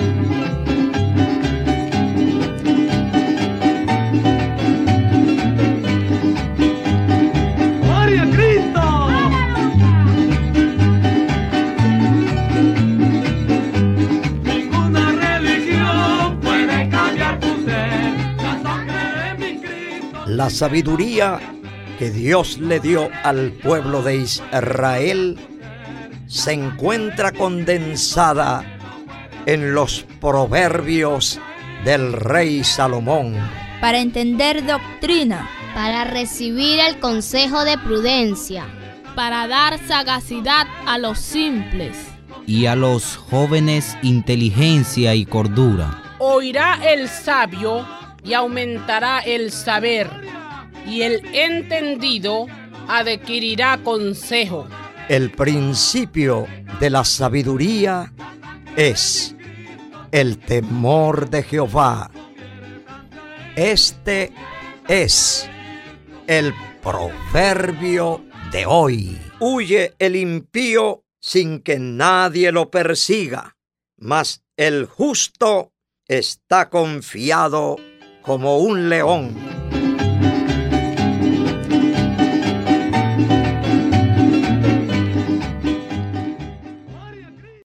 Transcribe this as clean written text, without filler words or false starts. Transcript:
La sabiduría que Dios le dio al pueblo de Israel se encuentra condensada en los proverbios del rey Salomón. Para entender doctrina, para recibir el consejo de prudencia, para dar sagacidad a los simples, y a los jóvenes inteligencia y cordura. Oirá el sabio y aumentará el saber, y el entendido adquirirá consejo. El principio de la sabiduría es el temor de Jehová. Este es el proverbio de hoy. Huye el impío sin que nadie lo persiga, mas el justo está confiado como un león.